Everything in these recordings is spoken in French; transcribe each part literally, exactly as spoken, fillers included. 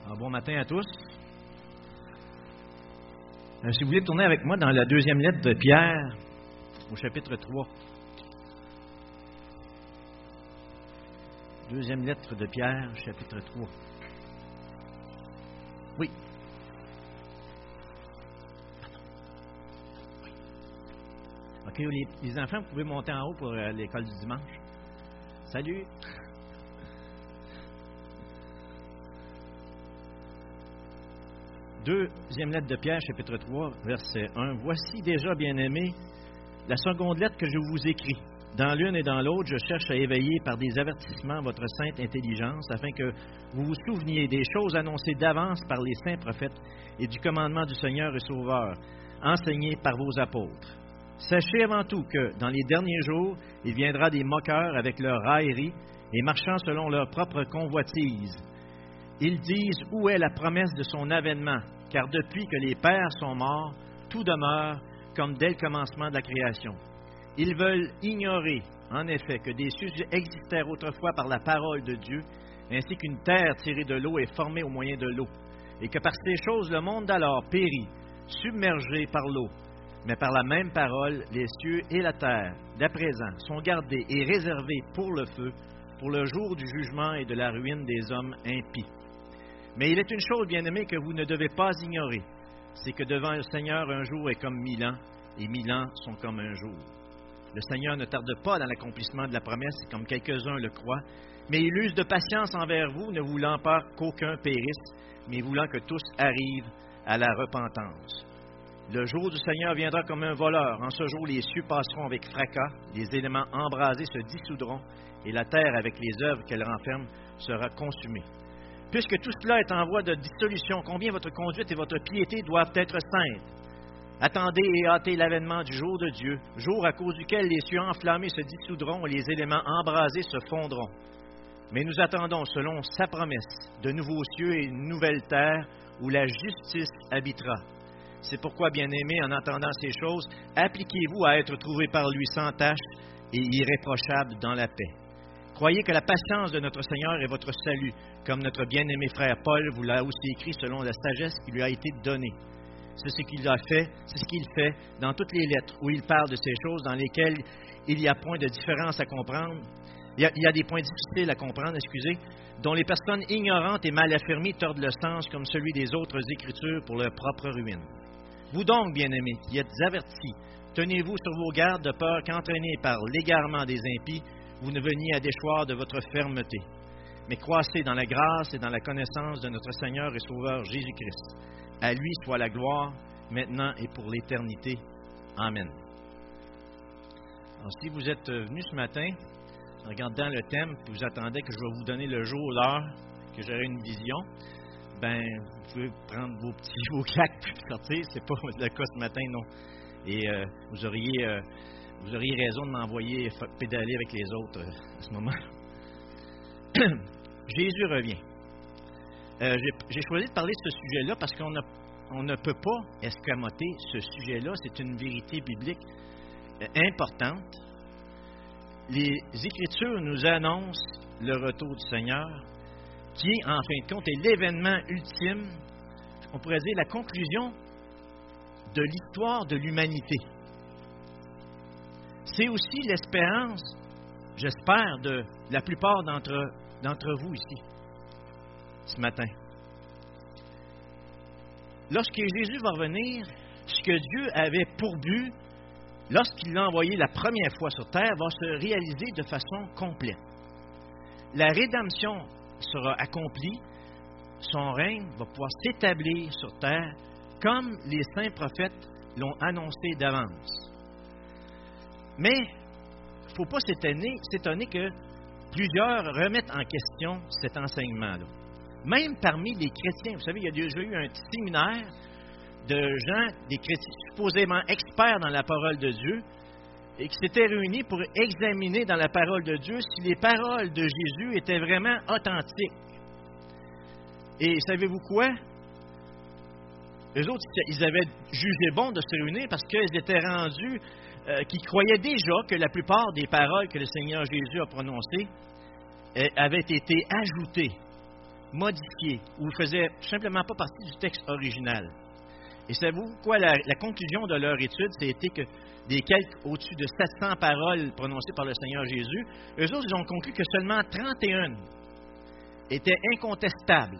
Alors, bon matin à tous. Euh, si vous voulez tourner avec moi dans la deuxième lettre de Pierre, au chapitre trois. Deuxième lettre de Pierre, chapitre trois. Oui. Oui. OK, les, les enfants, vous pouvez monter en haut pour euh, l'école du dimanche. Salut! Deuxième lettre de Pierre, chapitre trois, verset un. Voici déjà, bien-aimés, la seconde lettre que je vous écris. Dans l'une et dans l'autre, je cherche à éveiller par des avertissements votre sainte intelligence, afin que vous vous souveniez des choses annoncées d'avance par les saints prophètes et du commandement du Seigneur et Sauveur, enseigné par vos apôtres. Sachez avant tout que, dans les derniers jours, il viendra des moqueurs avec leur raillerie et marchant selon leur propre convoitise. Ils disent où est la promesse de son avènement, car depuis que les pères sont morts, tout demeure comme dès le commencement de la création. Ils veulent ignorer, en effet, que des cieux existèrent autrefois par la parole de Dieu, ainsi qu'une terre tirée de l'eau est formée au moyen de l'eau, et que par ces choses le monde d'alors périt, submergé par l'eau. Mais par la même parole, les cieux et la terre, d'à présent, sont gardés et réservés pour le feu, pour le jour du jugement et de la ruine des hommes impies. Mais il est une chose, bien-aimée, que vous ne devez pas ignorer, c'est que devant le Seigneur, un jour est comme mille ans, et mille ans sont comme un jour. Le Seigneur ne tarde pas dans l'accomplissement de la promesse, comme quelques-uns le croient, mais il use de patience envers vous, ne voulant pas qu'aucun périsse, mais voulant que tous arrivent à la repentance. Le jour du Seigneur viendra comme un voleur. En ce jour, les cieux passeront avec fracas, les éléments embrasés se dissoudront, et la terre, avec les œuvres qu'elle renferme, sera consumée. Puisque tout cela est en voie de dissolution, combien votre conduite et votre piété doivent être saintes. Attendez et hâtez l'avènement du jour de Dieu, jour à cause duquel les cieux enflammés se dissoudront et les éléments embrasés se fondront. Mais nous attendons, selon sa promesse, de nouveaux cieux et une nouvelle terre où la justice habitera. C'est pourquoi, bien-aimés, en entendant ces choses, appliquez-vous à être trouvés par lui sans tache et irréprochable dans la paix. Croyez que la patience de notre Seigneur est votre salut, comme notre bien-aimé frère Paul vous l'a aussi écrit selon la sagesse qui lui a été donnée. C'est ce qu'il a fait, c'est ce qu'il fait dans toutes les lettres où il parle de ces choses dans lesquelles il n'y a point de différence à comprendre. Il y, a, il y a des points difficiles à comprendre, excusez, dont les personnes ignorantes et mal affermies tordent le sens comme celui des autres Écritures pour leur propre ruine. Vous donc, bien-aimés, qui êtes avertis, tenez-vous sur vos gardes de peur qu'entraînés par l'égarement des impies, vous ne veniez à déchoir de votre fermeté. Mais croissez dans la grâce et dans la connaissance de notre Seigneur et Sauveur Jésus-Christ. À lui soit la gloire, maintenant et pour l'éternité. Amen. Alors, si vous êtes venus ce matin, en regardant le thème, puis vous attendez que je vais vous donner le jour, l'heure, que j'aurai une vision, ben, vous pouvez prendre vos petits, vos claques puis sortir. C'est pas le cas ce matin, non. Et euh, vous auriez, euh, vous auriez raison de m'envoyer pédaler avec les autres euh, à ce moment. Jésus revient. Euh, j'ai, j'ai choisi de parler de ce sujet-là parce qu'on a, on ne peut pas escamoter ce sujet-là. C'est une vérité biblique euh, importante. Les Écritures nous annoncent le retour du Seigneur, qui est, en fin de compte, est l'événement ultime, on pourrait dire la conclusion de l'histoire de l'humanité. C'est aussi l'espérance, j'espère, de la plupart d'entre, d'entre vous ici, ce matin. Lorsque Jésus va revenir, ce que Dieu avait pour but, lorsqu'il l'a envoyé la première fois sur terre, va se réaliser de façon complète. La rédemption sera accomplie, son règne va pouvoir s'établir sur terre comme les saints prophètes l'ont annoncé d'avance. Mais il ne faut pas s'étonner, s'étonner que plusieurs remettent en question cet enseignement-là. Même parmi les chrétiens, vous savez, il y a déjà eu un petit séminaire de gens, des chrétiens supposément experts dans la parole de Dieu, et qui s'étaient réunis pour examiner dans la parole de Dieu si les paroles de Jésus étaient vraiment authentiques. Et savez-vous quoi? Eux autres, ils avaient jugé bon de se réunir parce qu'ils étaient rendus, euh, qu'ils croyaient déjà que la plupart des paroles que le Seigneur Jésus a prononcées euh, avaient été ajoutées modifié ou ne faisait simplement pas partie du texte original. Et savez-vous quoi? La, la conclusion de leur étude, c'était que des quelques au-dessus de sept cents paroles prononcées par le Seigneur Jésus, eux autres, ils ont conclu que seulement trente et un étaient incontestables.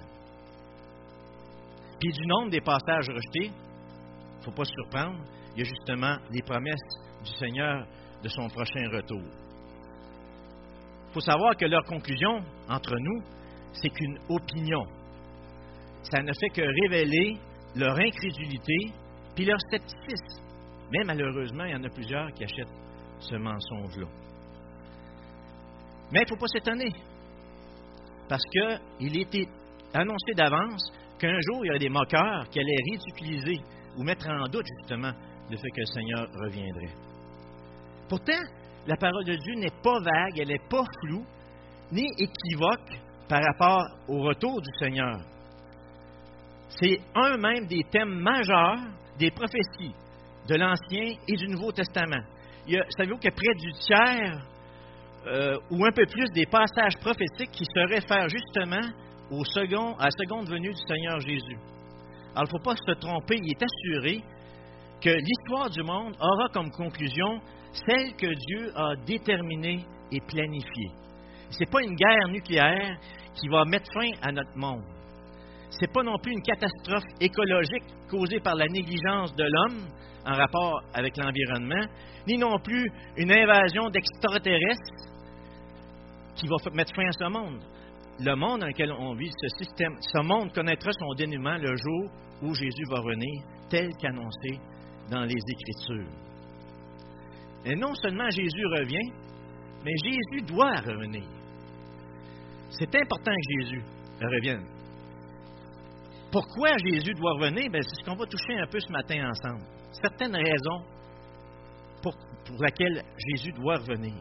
Puis du nombre des passages rejetés, il ne faut pas se surprendre, il y a justement les promesses du Seigneur de son prochain retour. Il faut savoir que leur conclusion, entre nous, c'est qu'une opinion. Ça ne fait que révéler leur incrédulité puis leur scepticisme. Mais malheureusement, il y en a plusieurs qui achètent ce mensonge-là. Mais il ne faut pas s'étonner, parce qu'il était annoncé d'avance qu'un jour, il y aurait des moqueurs qui allaient ridiculiser ou mettre en doute justement le fait que le Seigneur reviendrait. Pourtant, la parole de Dieu n'est pas vague, elle n'est pas floue, ni équivoque par rapport au retour du Seigneur. C'est un même des thèmes majeurs des prophéties de l'Ancien et du Nouveau Testament. Il y a, savez-vous que près du tiers euh, ou un peu plus des passages prophétiques qui se réfèrent justement au second, à la seconde venue du Seigneur Jésus. Alors, il ne faut pas se tromper, il est assuré que l'histoire du monde aura comme conclusion celle que Dieu a déterminée et planifiée. Ce n'est pas une guerre nucléaire qui va mettre fin à notre monde. Ce n'est pas non plus une catastrophe écologique causée par la négligence de l'homme en rapport avec l'environnement, ni non plus une invasion d'extraterrestres qui va mettre fin à ce monde. Le monde dans lequel on vit, ce système, ce monde connaîtra son dénouement le jour où Jésus va revenir, tel qu'annoncé dans les Écritures. Et non seulement Jésus revient, mais Jésus doit revenir. C'est important que Jésus revienne. Pourquoi Jésus doit revenir? Bien, c'est ce qu'on va toucher un peu ce matin ensemble. Certaines raisons pour, pour lesquelles Jésus doit revenir.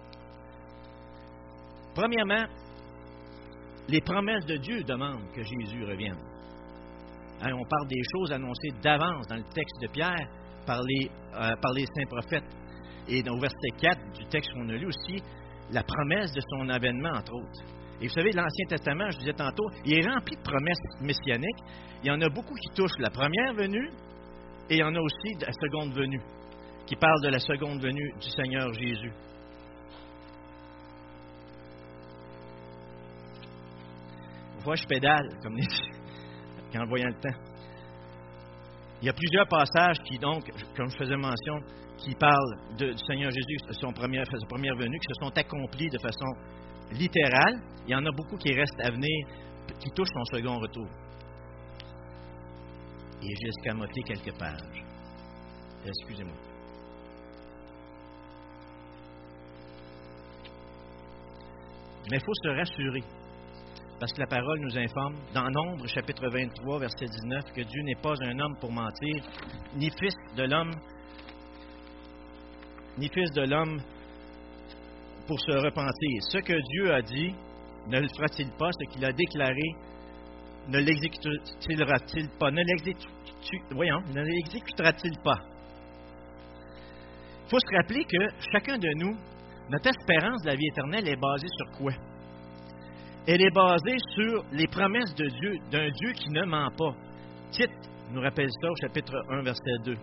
Premièrement, les promesses de Dieu demandent que Jésus revienne. Hein, on parle des choses annoncées d'avance dans le texte de Pierre par les, euh, par les saints prophètes. Et dans le verset quatre du texte qu'on a lu aussi, la promesse de son avènement, entre autres. Et vous savez, l'Ancien Testament, je disais tantôt, il est rempli de promesses messianiques. Il y en a beaucoup qui touchent la première venue et il y en a aussi la seconde venue, qui parlent de la seconde venue du Seigneur Jésus. Vous voyez, je pédale, comme les... en voyant le temps. Il y a plusieurs passages qui, donc, comme je faisais mention, qui parlent de, du Seigneur Jésus, son première, sa première venue, qui se sont accomplis de façon littérale. Il y en a beaucoup qui restent à venir, qui touchent son second retour. Et j'ai escamoté quelques pages. Excusez-moi. Mais il faut se rassurer, parce que la parole nous informe, dans Nombre, chapitre vingt-trois, verset dix-neuf, que Dieu n'est pas un homme pour mentir, ni fils de l'homme, ni fils de l'homme pour se repentir. Ce que Dieu a dit, ne le fera-t-il pas? Ce qu'il a déclaré, ne l'exécutera-t-il pas? Ne l'exécutera-t-il, voyons, ne l'exécutera-t-il pas? Il faut se rappeler que chacun de nous, notre espérance de la vie éternelle est basée sur quoi? Elle est basée sur les promesses de Dieu, d'un Dieu qui ne ment pas. Tite nous rappelle ça au chapitre un, verset deux.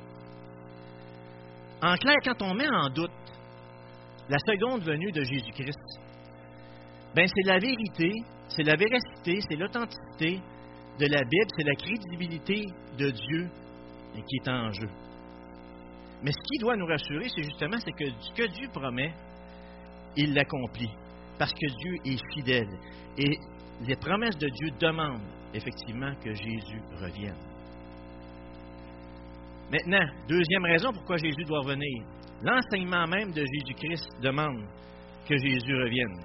En clair, quand on met en doute la seconde venue de Jésus-Christ, ben c'est la vérité, c'est la véracité, c'est l'authenticité de la Bible, c'est la crédibilité de Dieu qui est en jeu. Mais ce qui doit nous rassurer, c'est justement c'est que ce que Dieu promet, il l'accomplit, parce que Dieu est fidèle. Et les promesses de Dieu demandent effectivement que Jésus revienne. Maintenant, deuxième raison pourquoi Jésus doit revenir. L'enseignement même de Jésus-Christ demande que Jésus revienne.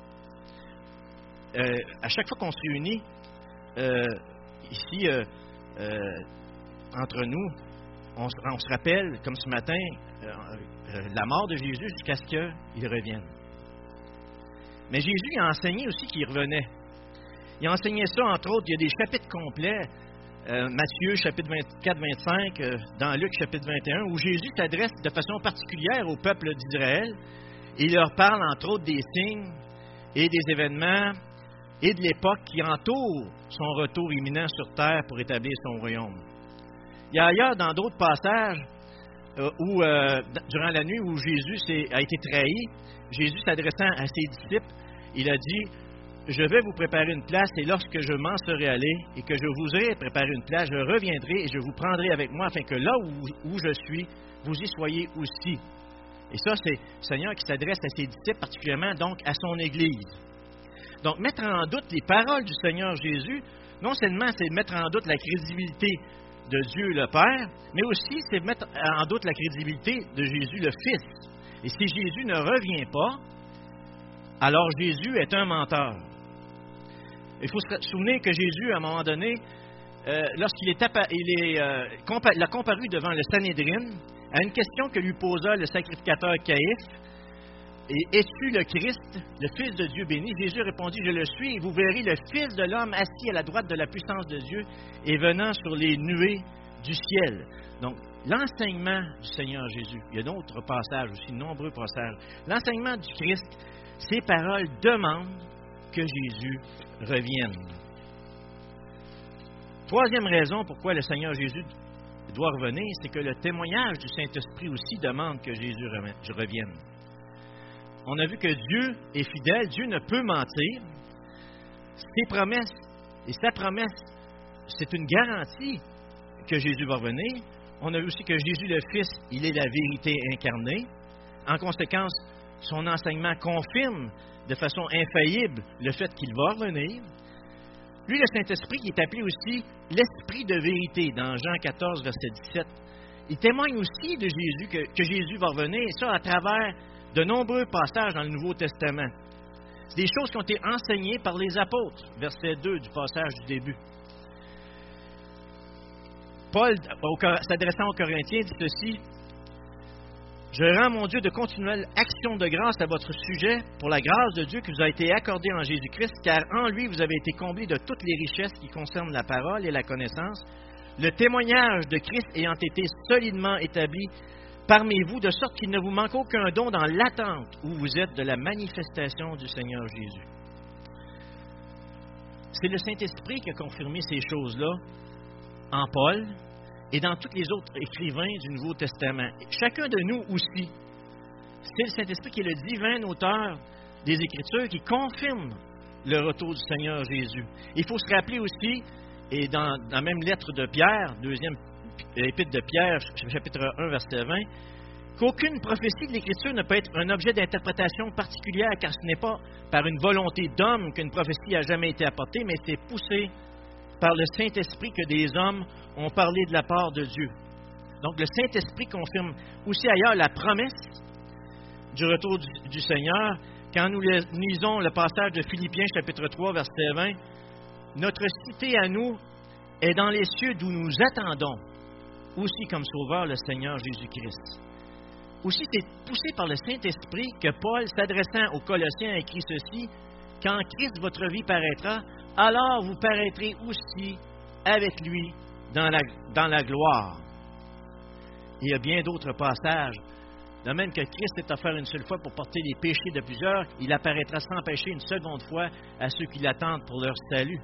Euh, à chaque fois qu'on se réunit, euh, ici, euh, euh, entre nous, on, on se rappelle, comme ce matin, euh, euh, la mort de Jésus jusqu'à ce qu'il revienne. Mais Jésus a enseigné aussi qu'il revenait. Il a enseigné ça, entre autres, il y a des chapitres complets, euh, Matthieu, chapitre vingt-quatre vingt-cinq, euh, dans Luc, chapitre vingt et un, où Jésus s'adresse de façon particulière au peuple d'Israël. Et il leur parle, entre autres, des signes et des événements et de l'époque qui entoure son retour imminent sur terre pour établir son royaume. Il y a ailleurs, dans d'autres passages, euh, où, euh, durant la nuit où Jésus a été trahi, Jésus s'adressant à ses disciples, il a dit « Je vais vous préparer une place, et lorsque je m'en serai allé, et que je vous ai préparé une place, je reviendrai et je vous prendrai avec moi, afin que là où, où je suis, vous y soyez aussi. » Et ça, c'est le Seigneur qui s'adresse à ses disciples, particulièrement donc à son Église. Donc, mettre en doute les paroles du Seigneur Jésus, non seulement c'est mettre en doute la crédibilité de Dieu le Père, mais aussi c'est mettre en doute la crédibilité de Jésus le Fils. Et si Jésus ne revient pas, alors Jésus est un menteur. Il faut se souvenir que Jésus, à un moment donné, euh, lorsqu'il est, appa- il est, euh, compa- il a comparu devant le Sanhédrin, à une question que lui posa le sacrificateur Caïphe, et es-tu le Christ, le Fils de Dieu béni? Jésus répondit, je le suis, et vous verrez le Fils de l'homme assis à la droite de la puissance de Dieu et venant sur les nuées du ciel. Donc, l'enseignement du Seigneur Jésus, il y a d'autres passages aussi, nombreux passages. L'enseignement du Christ, ces paroles demandent que Jésus revienne. Troisième raison pourquoi le Seigneur Jésus doit revenir, c'est que le témoignage du Saint-Esprit aussi demande que Jésus revienne. On a vu que Dieu est fidèle, Dieu ne peut mentir. Ses promesses, et sa promesse, c'est une garantie que Jésus va revenir. On a vu aussi que Jésus le Fils, il est la vérité incarnée. En conséquence, son enseignement confirme de façon infaillible le fait qu'il va revenir. Lui, le Saint-Esprit, qui est appelé aussi l'Esprit de vérité dans Jean quatorze, verset dix-sept, il témoigne aussi de Jésus, que, que Jésus va revenir, et ça à travers de nombreux passages dans le Nouveau Testament. C'est des choses qui ont été enseignées par les apôtres, verset deux du passage du début. Paul, s'adressant aux Corinthiens, dit ceci, « Je rends, mon Dieu, de continuelle action de grâce à votre sujet pour la grâce de Dieu qui vous a été accordée en Jésus-Christ, car en lui vous avez été comblés de toutes les richesses qui concernent la parole et la connaissance, le témoignage de Christ ayant été solidement établi parmi vous, de sorte qu'il ne vous manque aucun don dans l'attente où vous êtes de la manifestation du Seigneur Jésus. » C'est le Saint-Esprit qui a confirmé ces choses-là en Paul et dans tous les autres écrivains du Nouveau Testament. Chacun de nous aussi, c'est le Saint-Esprit qui est le divin auteur des Écritures qui confirme le retour du Seigneur Jésus. Il faut se rappeler aussi, et dans, dans la même lettre de Pierre, deuxième épître de Pierre, chapitre un, verset vingt, qu'aucune prophétie de l'Écriture ne peut être un objet d'interprétation particulière, car ce n'est pas par une volonté d'homme qu'une prophétie a jamais été apportée, mais c'est poussé par le Saint-Esprit que des hommes ont parlé de la part de Dieu. Donc le Saint-Esprit confirme aussi ailleurs la promesse du retour du, du Seigneur. Quand nous lisons le passage de Philippiens, chapitre trois, verset vingt, notre cité à nous est dans les cieux d'où nous attendons aussi comme sauveur le Seigneur Jésus-Christ. Aussi, c'est poussé par le Saint-Esprit que Paul, s'adressant aux Colossiens, a écrit ceci, « Quand Christ, votre vie, paraîtra, alors vous paraîtrez aussi avec lui dans la, dans la gloire. » Il y a bien d'autres passages. De même que Christ est offert une seule fois pour porter les péchés de plusieurs, il apparaîtra sans péché une seconde fois à ceux qui l'attendent pour leur salut.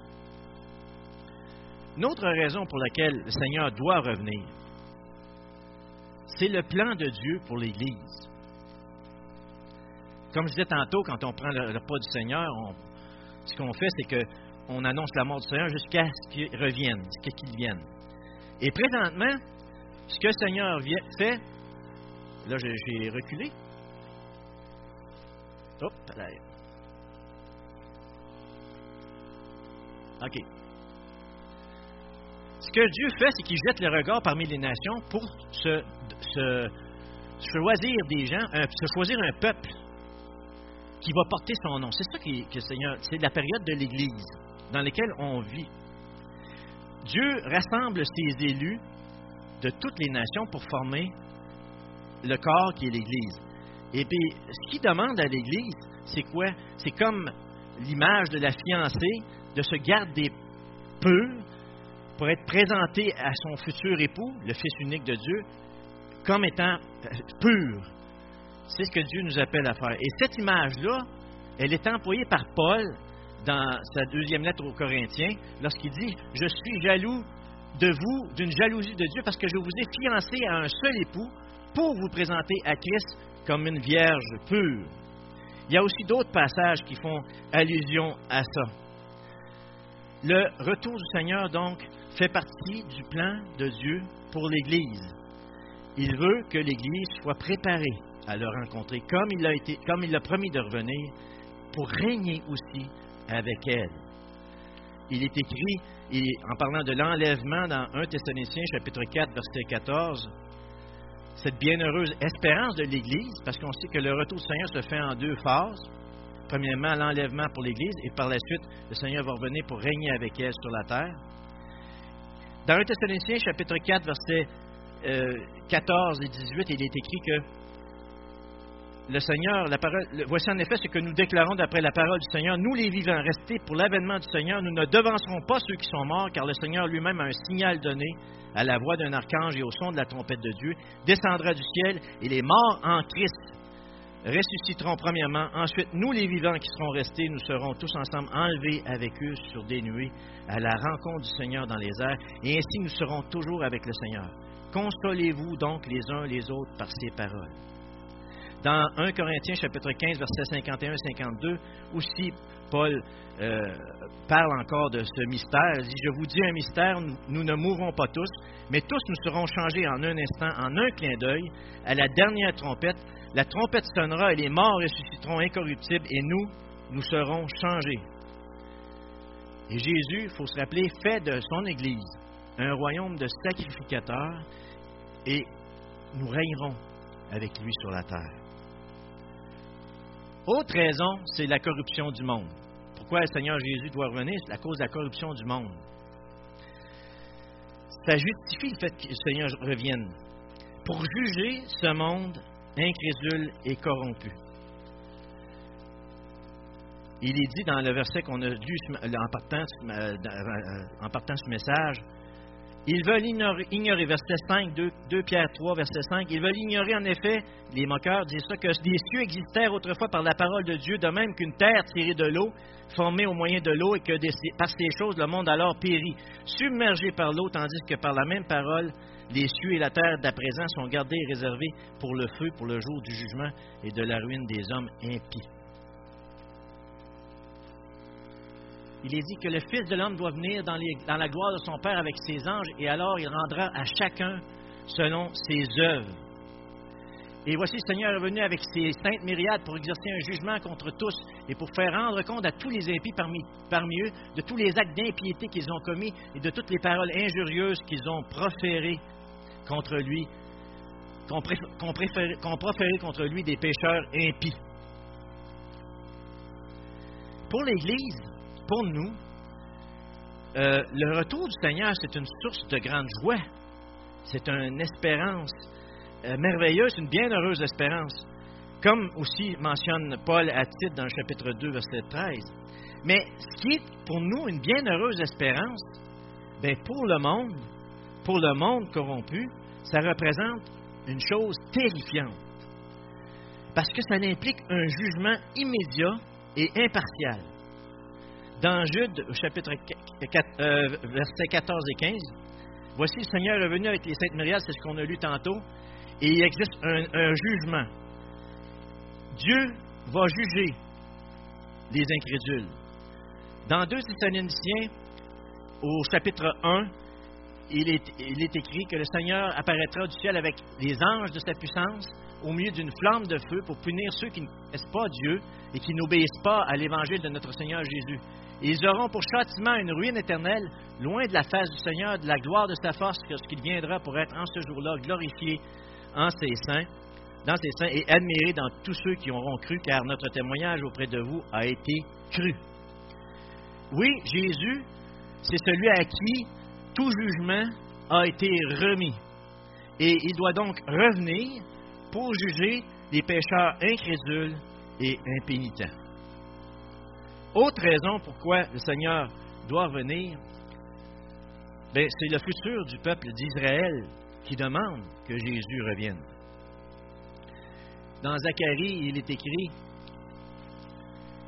Une autre raison pour laquelle le Seigneur doit revenir, c'est le plan de Dieu pour l'Église. Comme je disais tantôt, quand on prend le repas du Seigneur, on, ce qu'on fait, c'est qu'on annonce la mort du Seigneur jusqu'à ce qu'il revienne, jusqu'à qu'il vienne. Et présentement, ce que le Seigneur fait, là j'ai, j'ai reculé. Hop, là. OK. Ce que Dieu fait, c'est qu'il jette le regard parmi les nations pour se, se choisir des gens, un, se choisir un peuple qui va porter son nom. C'est ça qui, que le Seigneur, c'est la période de l'Église dans laquelle on vit. Dieu rassemble ses élus de toutes les nations pour former le corps qui est l'Église. Et puis, ce qu'il demande à l'Église, c'est quoi? C'est comme l'image de la fiancée, de se garder pure pour être présentée à son futur époux, le Fils unique de Dieu, comme étant pur. C'est ce que Dieu nous appelle à faire. Et cette image-là, elle est employée par Paul dans sa deuxième lettre aux Corinthiens, lorsqu'il dit « Je suis jaloux de vous, d'une jalousie de Dieu, parce que je vous ai fiancé à un seul époux pour vous présenter à Christ comme une vierge pure. » Il y a aussi d'autres passages qui font allusion à ça. Le retour du Seigneur, donc, fait partie du plan de Dieu pour l'Église. Il veut que l'Église soit préparée à le rencontrer, comme il a été, comme il a promis de revenir, pour régner aussi avec elle. Il est écrit, et en parlant de l'enlèvement dans premier Thessaloniciens, chapitre quatre, verset quatorze, cette bienheureuse espérance de l'Église, parce qu'on sait que le retour du Seigneur se fait en deux phases. Premièrement, l'enlèvement pour l'Église, et par la suite, le Seigneur va revenir pour régner avec elle sur la terre. Dans premier Thessaloniciens, chapitre quatre, versets euh, quatorze et dix-huit, il est écrit que le Seigneur, la parole, le, voici en effet ce que nous déclarons d'après la parole du Seigneur. Nous, les vivants, restés pour l'avènement du Seigneur, nous ne devancerons pas ceux qui sont morts, car le Seigneur lui-même a un signal donné à la voix d'un archange et au son de la trompette de Dieu, descendra du ciel, et les morts en Christ ressusciteront premièrement. Ensuite, nous, les vivants qui serons restés, nous serons tous ensemble enlevés avec eux sur des nuées à la rencontre du Seigneur dans les airs, et ainsi nous serons toujours avec le Seigneur. Consolez-vous donc les uns les autres par ces paroles. Dans premier Corinthiens, chapitre quinze, versets cinquante et un à cinquante-deux, aussi Paul euh, parle encore de ce mystère. Il dit, « Je vous dis un mystère, nous, nous ne mourrons pas tous, mais tous nous serons changés en un instant, en un clin d'œil, à la dernière trompette. La trompette sonnera et les morts ressusciteront incorruptibles, et nous, nous serons changés. » Et Jésus, il faut se rappeler, fait de son Église un royaume de sacrificateurs, et nous régnerons avec lui sur la terre. Autre raison, c'est la corruption du monde. Pourquoi le Seigneur Jésus doit revenir? C'est à cause de la corruption du monde. Ça justifie le fait que le Seigneur revienne pour juger ce monde incrédule et corrompu. Il est dit dans le verset qu'on a lu en partant, en partant ce message, ils veulent ignorer, ignorer verset cinq, deux Pierre trois, verset cinq, ils veulent ignorer en effet, les moqueurs disent ça, que des cieux existèrent autrefois par la parole de Dieu, de même qu'une terre tirée de l'eau, formée au moyen de l'eau, et que des, par ces choses le monde alors périt, submergé par l'eau, tandis que par la même parole, les cieux et la terre d'à présent sont gardés et réservés pour le feu, pour le jour du jugement et de la ruine des hommes impies. Il est dit que le Fils de l'homme doit venir dans, les, dans la gloire de son Père avec ses anges, et alors il rendra à chacun selon ses œuvres. Et voici, le Seigneur est venu avec ses saintes myriades pour exercer un jugement contre tous et pour faire rendre compte à tous les impies parmi, parmi eux de tous les actes d'impiété qu'ils ont commis et de toutes les paroles injurieuses qu'ils ont proférées contre lui, qu'ont qu'on préféré, qu'on proféré contre lui des pécheurs impies. Pour l'Église, pour nous, euh, le retour du Seigneur, c'est une source de grande joie. C'est une espérance euh, merveilleuse, une bienheureuse espérance. Comme aussi mentionne Paul à Tite dans le chapitre deux, verset treize. Mais ce qui est pour nous une bienheureuse espérance, bien pour le monde, pour le monde corrompu, ça représente une chose terrifiante. Parce que ça implique un jugement immédiat et impartial. Dans Jude, au chapitre quatre, euh, versets quatorze et quinze, « Voici le Seigneur est venu avec les saintes myriades », c'est ce qu'on a lu tantôt, et il existe un, un jugement. Dieu va juger les incrédules. Dans deux Thessaloniciens, au chapitre un, il est, il est écrit que le Seigneur apparaîtra du ciel avec les anges de sa puissance au milieu d'une flamme de feu pour punir ceux qui ne connaissent pas Dieu et qui n'obéissent pas à l'évangile de notre Seigneur Jésus. Et ils auront pour châtiment une ruine éternelle, loin de la face du Seigneur, de la gloire de sa force, lorsqu'il viendra pour être en ce jour-là glorifié en ses saints, dans ses saints et admiré dans tous ceux qui auront cru, car notre témoignage auprès de vous a été cru. Oui, Jésus, c'est celui à qui tout jugement a été remis. Et il doit donc revenir pour juger les pécheurs incrédules et impénitents. Autre raison pourquoi le Seigneur doit revenir, bien, c'est le futur du peuple d'Israël qui demande que Jésus revienne. Dans Zacharie, il est écrit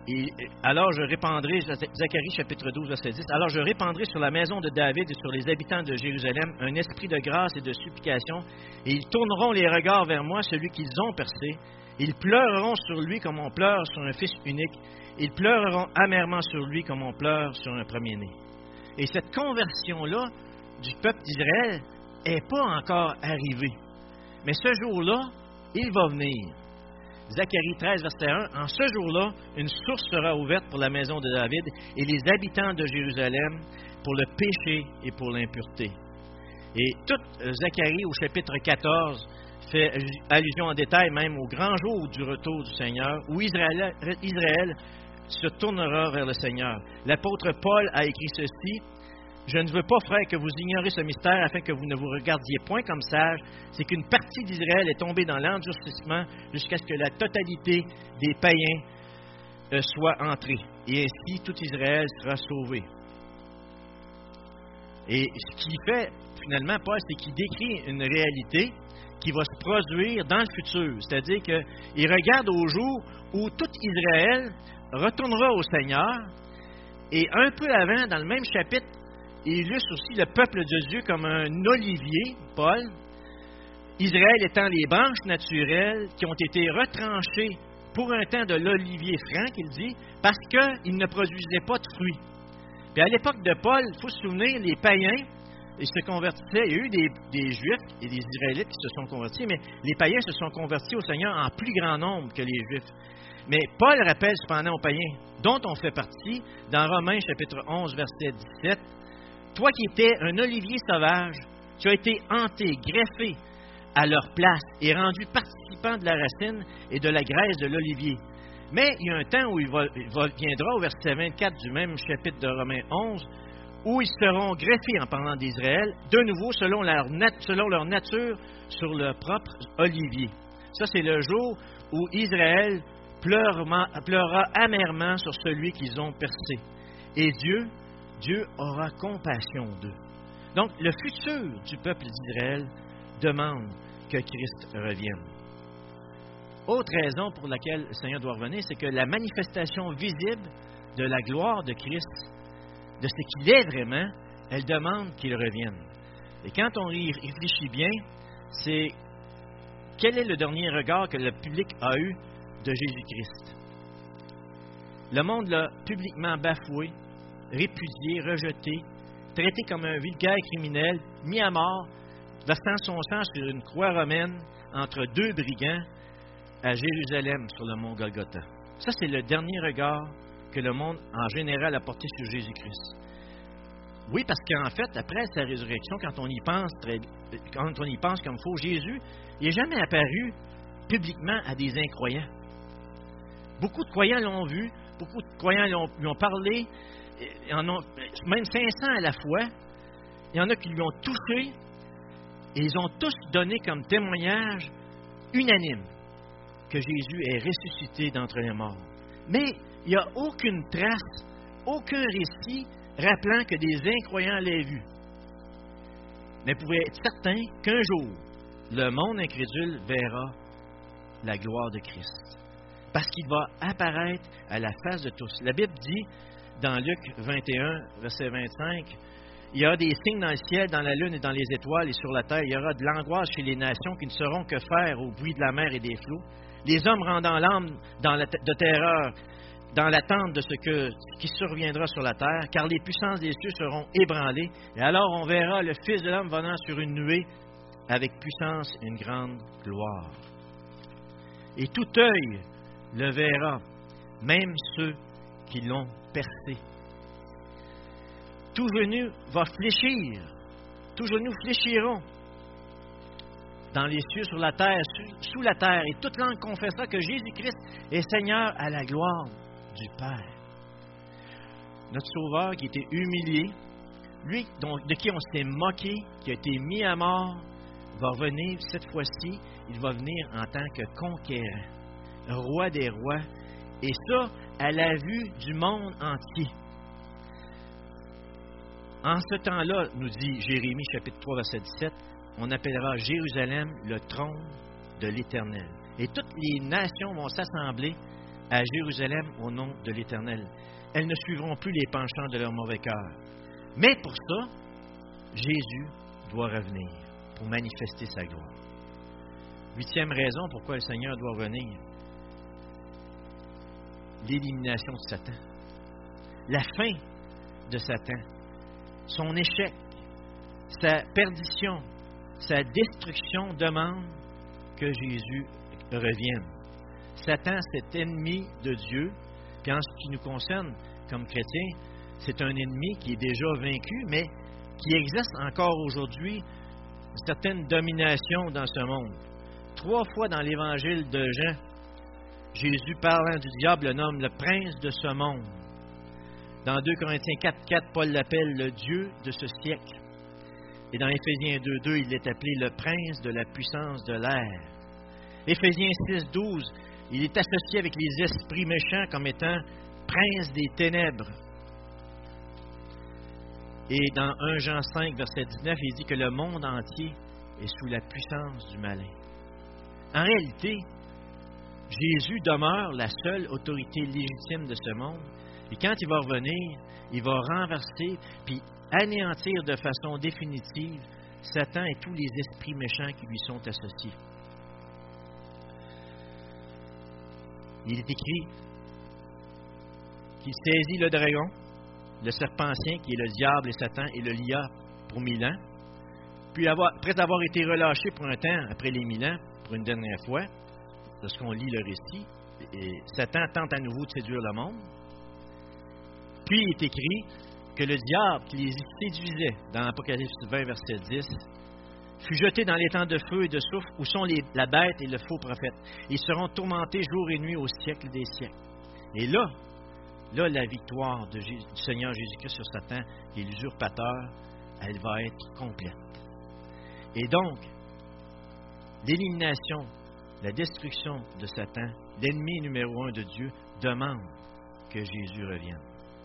Et alors je répandrai, Zacharie chapitre douze, verset dix, alors je répandrai sur la maison de David et sur les habitants de Jérusalem un esprit de grâce et de supplication, et ils tourneront les regards vers moi, celui qu'ils ont percé. Ils pleureront sur lui comme on pleure sur un fils unique. Ils pleureront amèrement sur lui comme on pleure sur un premier-né. Et cette conversion-là du peuple d'Israël n'est pas encore arrivée. Mais ce jour-là, il va venir. Zacharie treize, verset un, « En ce jour-là, une source sera ouverte pour la maison de David et les habitants de Jérusalem pour le péché et pour l'impureté. » Et tout Zacharie, au chapitre quatorze, fait allusion en détail même au grand jour du retour du Seigneur, où Israël, Israël se tournera vers le Seigneur. L'apôtre Paul a écrit ceci, « Je ne veux pas, frères, que vous ignoriez ce mystère afin que vous ne vous regardiez point comme sages, c'est qu'une partie d'Israël est tombée dans l'endurcissement jusqu'à ce que la totalité des païens euh, soit entrée. Et ainsi, tout Israël sera sauvé. » Et ce qu'il fait, finalement, Paul, c'est qu'il décrit une réalité qui va se produire dans le futur. C'est-à-dire qu'il regarde au jour où tout Israël retournera au Seigneur. Et un peu avant, dans le même chapitre, il illustre aussi le peuple de Dieu comme un olivier, Paul. Israël étant les branches naturelles qui ont été retranchées pour un temps de l'olivier franc, il dit, parce qu'ils ne produisaient pas de fruits. Puis à l'époque de Paul, il faut se souvenir, les païens, ils se convertissaient. Il y a eu des, des Juifs et des Israélites qui se sont convertis, mais les païens se sont convertis au Seigneur en plus grand nombre que les Juifs. Mais Paul rappelle cependant aux païens, dont on fait partie, dans Romains chapitre onze, verset dix-sept, « Toi qui étais un olivier sauvage, tu as été hanté, greffé à leur place et rendu participant de la racine et de la graisse de l'olivier. Mais il y a un temps où il, va, il va, viendra, au verset vingt-quatre du même chapitre de Romains onze, où ils seront greffés en parlant d'Israël, de nouveau selon leur, nat- selon leur nature sur leur propre olivier. » Ça, c'est le jour où Israël pleurera, pleurera amèrement sur celui qu'ils ont percé. Et Dieu, Dieu aura compassion d'eux. Donc, le futur du peuple d'Israël demande que Christ revienne. Autre raison pour laquelle le Seigneur doit revenir, c'est que la manifestation visible de la gloire de Christ, de ce qu'il est vraiment, elle demande qu'il revienne. Et quand on y réfléchit bien, c'est quel est le dernier regard que le public a eu de Jésus-Christ? Le monde l'a publiquement bafoué, répudié, rejeté, traité comme un vulgaire criminel, mis à mort, versant son sang sur une croix romaine entre deux brigands à Jérusalem sur le mont Golgotha. Ça, c'est le dernier regard que le monde en général a porté sur Jésus-Christ. Oui, parce qu'en fait, après sa résurrection, quand on y pense, très, quand on y pense comme il faut, Jésus, il n'est jamais apparu publiquement à des incroyants. Beaucoup de croyants l'ont vu, beaucoup de croyants lui ont, lui ont parlé, il y en a même cinq cents à la fois. Il y en a qui lui ont touché, et ils ont tous donné comme témoignage unanime que Jésus est ressuscité d'entre les morts. Mais il n'y a aucune trace, aucun récit rappelant que des incroyants l'aient vu. Mais vous pouvez être certain qu'un jour, le monde incrédule verra la gloire de Christ. Parce qu'il va apparaître à la face de tous. La Bible dit, dans Luc vingt et un, verset vingt-cinq, « Il y aura des signes dans le ciel, dans la lune et dans les étoiles et sur la terre. Il y aura de l'angoisse chez les nations qui ne sauront que faire au bruit de la mer et des flots. Les hommes rendant l'âme dans la de terreur dans l'attente de ce, que, ce qui surviendra sur la terre, car les puissances des cieux seront ébranlées. Et alors on verra le Fils de l'homme venant sur une nuée avec puissance et une grande gloire. Et tout œil le verra, même ceux qui l'ont percé. Tout genou va fléchir, tous genoux fléchiront dans les cieux, sur la terre, sous, sous la terre, et toute langue confessera que Jésus-Christ est Seigneur à la gloire du Père. Notre Sauveur qui a été humilié, lui donc, de qui on s'est moqué, qui a été mis à mort, va revenir cette fois-ci, il va venir en tant que conquérant, roi des rois, et ça à la vue du monde entier. En ce temps-là, nous dit Jérémie chapitre trois, verset dix-sept, on appellera Jérusalem le trône de l'Éternel. Et toutes les nations vont s'assembler à Jérusalem au nom de l'Éternel. Elles ne suivront plus les penchants de leur mauvais cœur. Mais pour ça, Jésus doit revenir pour manifester sa gloire. Huitième raison pourquoi le Seigneur doit revenir. L'élimination de Satan. La fin de Satan. Son échec, sa perdition, sa destruction demande que Jésus revienne. Satan, cet ennemi de Dieu, puis en ce qui nous concerne comme chrétiens, c'est un ennemi qui est déjà vaincu, mais qui exerce encore aujourd'hui une certaine domination dans ce monde. Trois fois dans l'Évangile de Jean, Jésus, parlant du diable, le nomme le prince de ce monde. Dans deux Corinthiens quatre, quatre, Paul l'appelle le Dieu de ce siècle. Et dans Éphésiens deux, deux, il est appelé le prince de la puissance de l'air. Éphésiens six, douze, il est associé avec les esprits méchants comme étant prince des ténèbres. Et dans un Jean cinq, verset dix-neuf, il dit que le monde entier est sous la puissance du malin. En réalité, Jésus demeure la seule autorité légitime de ce monde. Et quand il va revenir, il va renverser puis anéantir de façon définitive Satan et tous les esprits méchants qui lui sont associés. Il est écrit qu'il saisit le dragon, le serpent ancien, qui est le diable et Satan, et le lia pour mille ans. Puis, avoir, après avoir été relâché pour un temps, après les mille ans, pour une dernière fois, lorsqu'on lit le récit, et Satan tente à nouveau de séduire le monde. Puis, il est écrit que le diable qui les séduisait, dans Apocalypse vingt, verset dix, fut jeté dans l'étang de feu et de soufre où sont les, la bête et le faux prophète. Ils seront tourmentés jour et nuit au siècle des siècles. Et là, là, la victoire de Jésus, du Seigneur Jésus-Christ sur Satan, qui est l'usurpateur, elle va être complète. Et donc, l'élimination, la destruction de Satan, l'ennemi numéro un de Dieu, demande que Jésus revienne.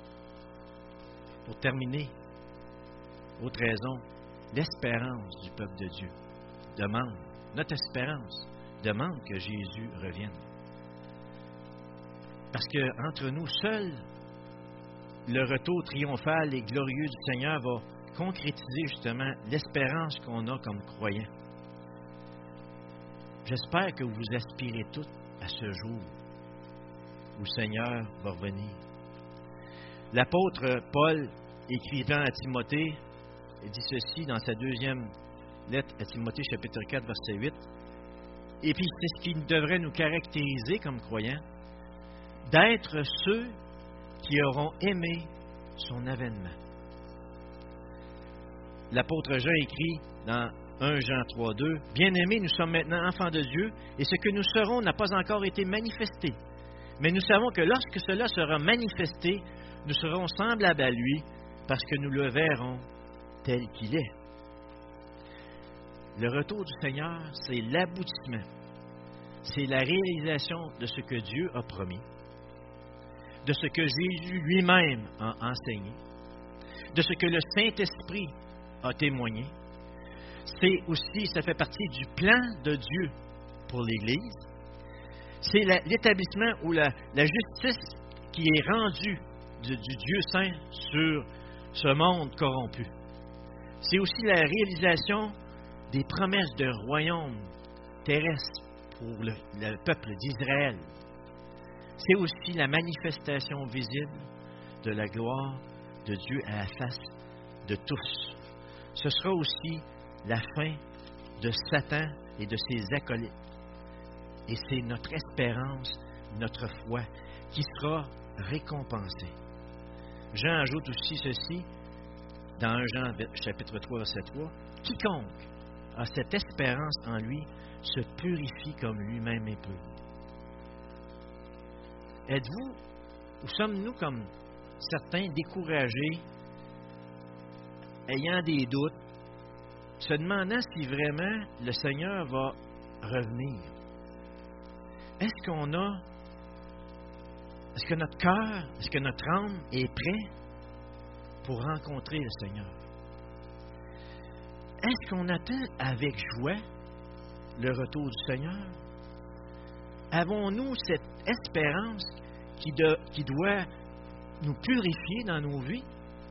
Pour terminer, autre raison, l'espérance du peuple de Dieu demande, notre espérance demande que Jésus revienne. Parce que entre nous, seul le retour triomphal et glorieux du Seigneur va concrétiser justement l'espérance qu'on a comme croyants. J'espère que vous aspirez tous à ce jour où le Seigneur va revenir. L'apôtre Paul, écrivant à Timothée, dit ceci dans sa deuxième lettre à Timothée, chapitre quatre, verset huit. Et puis, c'est ce qui devrait nous caractériser comme croyants, d'être ceux qui auront aimé son avènement. L'apôtre Jean écrit dans un Jean trois, deux, « Bien-aimés, nous sommes maintenant enfants de Dieu, et ce que nous serons n'a pas encore été manifesté. Mais nous savons que lorsque cela sera manifesté, nous serons semblables à lui, parce que nous le verrons tel qu'il est. » Le retour du Seigneur, c'est l'aboutissement. C'est la réalisation de ce que Dieu a promis, de ce que Jésus lui-même a enseigné, de ce que le Saint-Esprit a témoigné. C'est aussi, ça fait partie du plan de Dieu pour l'Église. C'est la, l'établissement ou la, la justice qui est rendue du, du Dieu saint sur ce monde corrompu. C'est aussi la réalisation des promesses de royaume terrestre pour le, le peuple d'Israël. C'est aussi la manifestation visible de la gloire de Dieu à la face de tous. Ce sera aussi la fin de Satan et de ses acolytes. Et c'est notre espérance, notre foi, qui sera récompensée. Jean ajoute aussi ceci, dans un Jean chapitre trois, verset trois, « Quiconque a cette espérance en lui se purifie comme lui-même est pur. » Êtes-vous, ou sommes-nous comme certains découragés, ayant des doutes, se demandant si vraiment le Seigneur va revenir? Est-ce qu'on a, est-ce que notre cœur, est-ce que notre âme est prêt pour rencontrer le Seigneur? Est-ce qu'on attend avec joie le retour du Seigneur? Avons-nous cette espérance qui, de, qui doit nous purifier dans nos vies?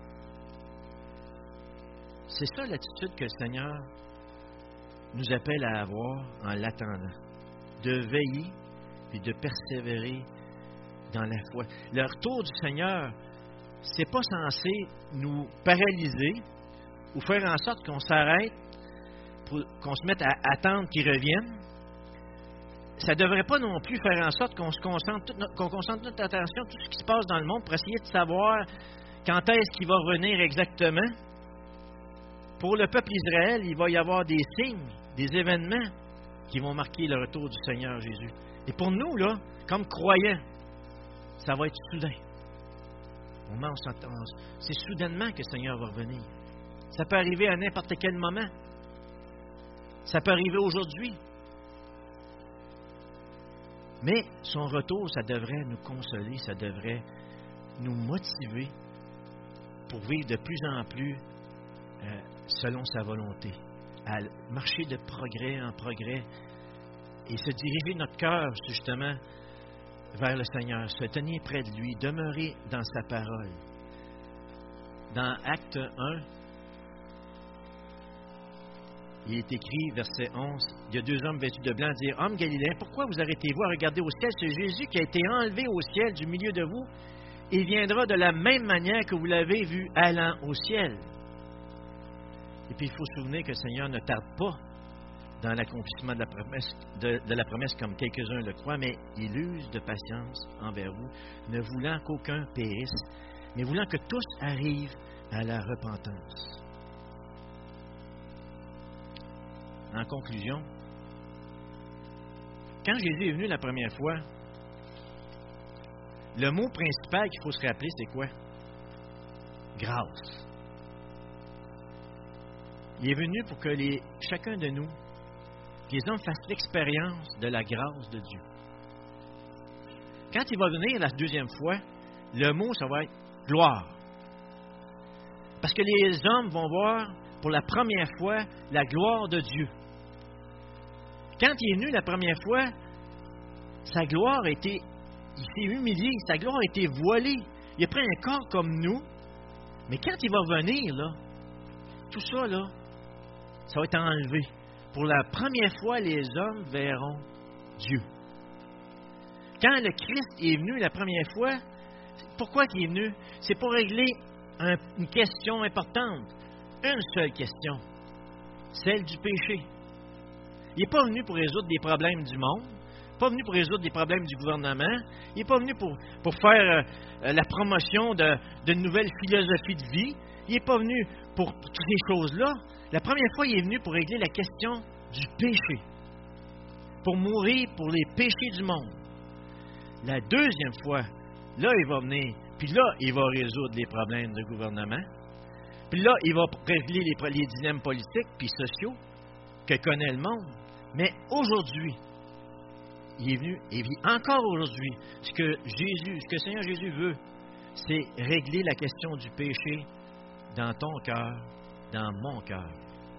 C'est ça l'attitude que le Seigneur nous appelle à avoir en l'attendant. De veiller et de persévérer dans la foi. Le retour du Seigneur, c'est pas censé nous paralyser ou faire en sorte qu'on s'arrête, pour, qu'on se mette à attendre qu'il revienne. Ça ne devrait pas non plus faire en sorte qu'on se concentre, toute notre, qu'on concentre notre attention sur tout ce qui se passe dans le monde pour essayer de savoir quand est-ce qu'il va revenir exactement. Pour le peuple Israël, il va y avoir des signes, des événements qui vont marquer le retour du Seigneur Jésus. Et pour nous, là, comme croyants, ça va être soudain. Au moment où on s'entend, c'est soudainement que le Seigneur va revenir. Ça peut arriver à n'importe quel moment. Ça peut arriver aujourd'hui. Mais son retour, ça devrait nous consoler, ça devrait nous motiver pour vivre de plus en plus euh, selon sa volonté, à marcher de progrès en progrès et se diriger notre cœur justement vers le Seigneur, se tenir près de lui, demeurer dans sa parole. Dans Acte un, il est écrit, verset onze, il y a deux hommes vêtus de blanc dire, « Hommes galiléens, pourquoi vous arrêtez-vous à regarder au ciel? C'est Jésus qui a été enlevé au ciel du milieu de vous. Il viendra de la même manière que vous l'avez vu allant au ciel. » Et puis, il faut se souvenir que le Seigneur ne tarde pas dans l'accomplissement de la promesse, de, de la promesse comme quelques-uns le croient, mais il use de patience envers vous, ne voulant qu'aucun périsse, mais voulant que tous arrivent à la repentance. En conclusion, quand Jésus est venu la première fois, le mot principal qu'il faut se rappeler, c'est quoi? Grâce. Il est venu pour que les, chacun de nous, les hommes fassent l'expérience de la grâce de Dieu. Quand il va venir la deuxième fois, le mot, ça va être gloire. Parce que les hommes vont voir pour la première fois la gloire de Dieu. Quand il est venu la première fois, sa gloire a été, il s'est humilié, sa gloire a été voilée. Il a pris un corps comme nous, mais quand il va venir, là, tout ça, là, ça va être enlevé. Pour la première fois, les hommes verront Dieu. Quand le Christ est venu la première fois, pourquoi il est venu? C'est pour régler un, une question importante. Une seule question. Celle du péché. Il n'est pas venu pour résoudre des problèmes du monde. Il n'est pas venu pour résoudre des problèmes du gouvernement. Il n'est pas venu pour, pour faire euh, la promotion de, de nouvelles philosophies de vie. Il n'est pas venu pour, pour toutes ces choses-là. La première fois, il est venu pour régler la question du péché. Pour mourir pour les péchés du monde. La deuxième fois, là, il va venir. Puis là, il va résoudre les problèmes de gouvernement. Puis là, il va régler les, les dilemmes politiques puis sociaux que connaît le monde. Mais aujourd'hui, il est venu, et encore aujourd'hui, ce que Jésus, ce que le Seigneur Jésus veut, c'est régler la question du péché dans ton cœur, dans mon cœur.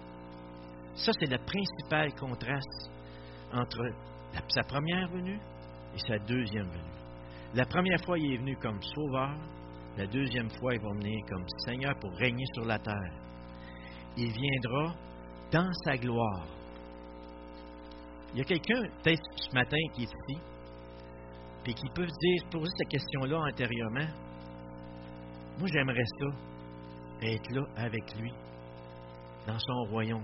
Ça, c'est le principal contraste entre la, sa première venue et sa deuxième venue. La première fois, il est venu comme sauveur. La deuxième fois, il va venir comme Seigneur pour régner sur la terre. Il viendra dans sa gloire. Il y a quelqu'un, peut-être ce matin, qui est ici, puis qui peut se dire, poser cette question-là antérieurement. Moi, j'aimerais ça, être là avec lui, dans son royaume.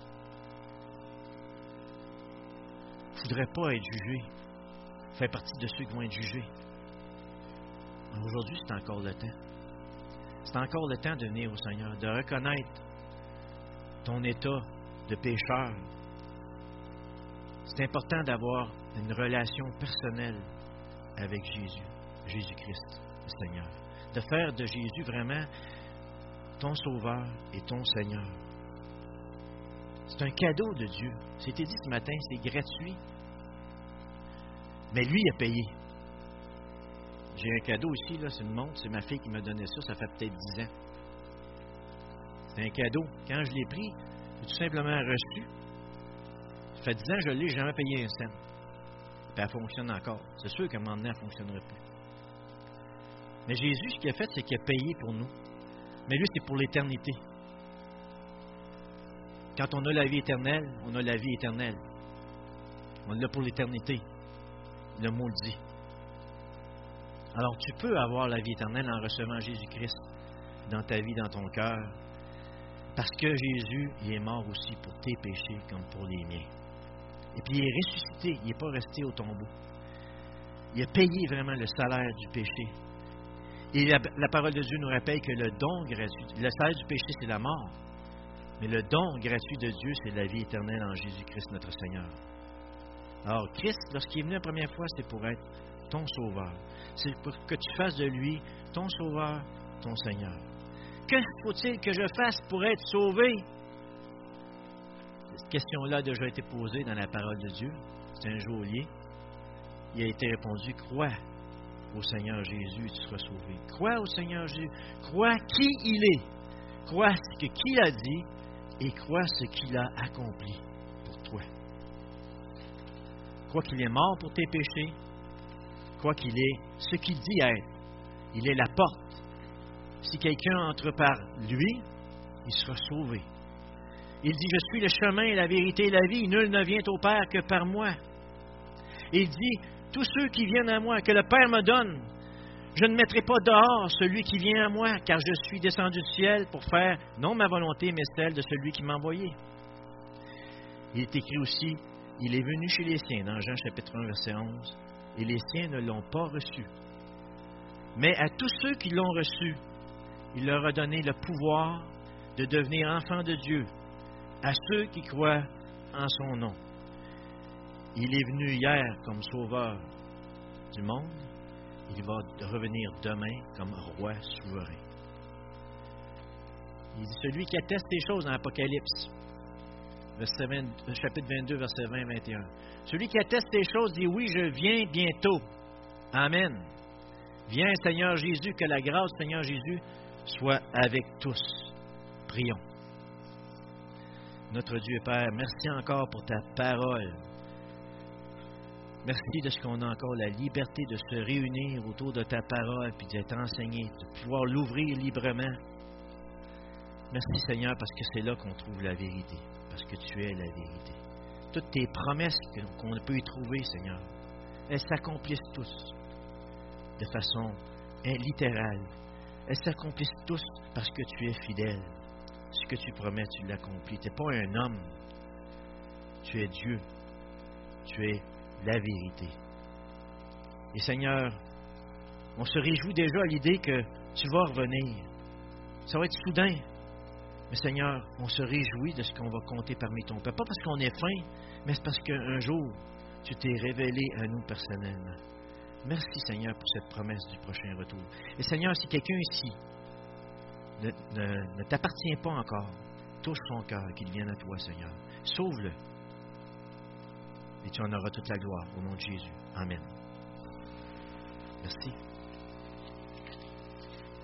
Je ne voudrais pas être jugé, faire partie de ceux qui vont être jugés. Aujourd'hui, c'est encore le temps. C'est encore le temps de venir au Seigneur, de reconnaître ton état de pécheur. C'est important d'avoir une relation personnelle avec Jésus, Jésus-Christ, le Seigneur. De faire de Jésus vraiment ton Sauveur et ton Seigneur. C'est un cadeau de Dieu. C'était dit ce matin, c'est gratuit. Mais lui a payé. J'ai un cadeau ici, là, c'est une montre, c'est ma fille qui m'a donné ça, ça fait peut-être dix ans. C'est un cadeau. Quand je l'ai pris, j'ai tout simplement reçu. Ça fait dix ans que je l'ai, je n'ai jamais payé un cent. puis elle fonctionne encore. C'est sûr qu'à un moment donné, elle ne fonctionnerait plus. Mais Jésus, ce qu'il a fait, c'est qu'il a payé pour nous. Mais lui, c'est pour l'éternité. Quand on a la vie éternelle, on a la vie éternelle. On l'a pour l'éternité. Le mot le dit. Alors, tu peux avoir la vie éternelle en recevant Jésus-Christ dans ta vie, dans ton cœur, parce que Jésus, il est mort aussi pour tes péchés comme pour les miens. Et puis, il est ressuscité, il n'est pas resté au tombeau. Il a payé vraiment le salaire du péché. Et la, la parole de Dieu nous rappelle que le don gratuit, le salaire du péché, c'est la mort. Mais le don gratuit de Dieu, c'est la vie éternelle en Jésus-Christ, notre Seigneur. Alors, Christ, lorsqu'il est venu la première fois, c'est pour être ton sauveur. C'est pour que tu fasses de lui ton sauveur, ton Seigneur. Que faut-il que je fasse pour être sauvé? Cette question-là a déjà été posée dans la parole de Dieu. C'est un geôlier. Il a été répondu, crois au Seigneur Jésus, tu seras sauvé. Crois au Seigneur Jésus. Crois qui il est. Crois ce qu'il a dit et crois ce qu'il a accompli pour toi. Crois qu'il est mort pour tes péchés. Crois qu'il est ce qu'il dit être. Il est la porte. Si quelqu'un entre par lui, il sera sauvé. Il dit, je suis le chemin, la vérité et la vie. Nul ne vient au Père que par moi. Il dit, tous ceux qui viennent à moi, que le Père me donne, je ne mettrai pas dehors celui qui vient à moi, car je suis descendu du ciel pour faire non ma volonté, mais celle de celui qui m'a envoyé. Il est écrit aussi, il est venu chez les siens, dans Jean chapitre un, verset onze, et les siens ne l'ont pas reçu. Mais à tous ceux qui l'ont reçu, il leur a donné le pouvoir de devenir enfants de Dieu, à ceux qui croient en son nom. Il est venu hier comme sauveur du monde. Il va revenir demain comme roi souverain. Il dit, celui qui atteste les choses dans l'Apocalypse, verset vingt, chapitre vingt-deux, verset vingt à vingt et un. Celui qui atteste les choses dit, oui, je viens bientôt. Amen. Viens, Seigneur Jésus, que la grâce du Seigneur Jésus soit avec tous. Prions. Notre Dieu et Père, merci encore pour ta parole. Merci de ce qu'on a encore la liberté de se réunir autour de ta parole puis d'être enseigné, de pouvoir l'ouvrir librement. Merci Seigneur parce que c'est là qu'on trouve la vérité, parce que tu es la vérité. Toutes tes promesses qu'on peut y trouver, Seigneur, elles s'accomplissent tous de façon littérale. Elles s'accomplissent tous parce que tu es fidèle. Ce que tu promets, tu l'accomplis. Tu n'es pas un homme. Tu es Dieu. Tu es la vérité. Et Seigneur, on se réjouit déjà à l'idée que tu vas revenir. Ça va être soudain. Mais Seigneur, on se réjouit de ce qu'on va compter parmi ton peuple. Pas parce qu'on est fin, mais c'est parce qu'un jour, tu t'es révélé à nous personnellement. Merci Seigneur pour cette promesse du prochain retour. Et Seigneur, si quelqu'un ici ne, ne, ne t'appartient pas encore, touche son cœur, qu'il vienne à toi Seigneur. Sauve-le. Et tu en auras toute la gloire au nom de Jésus. Amen. Merci.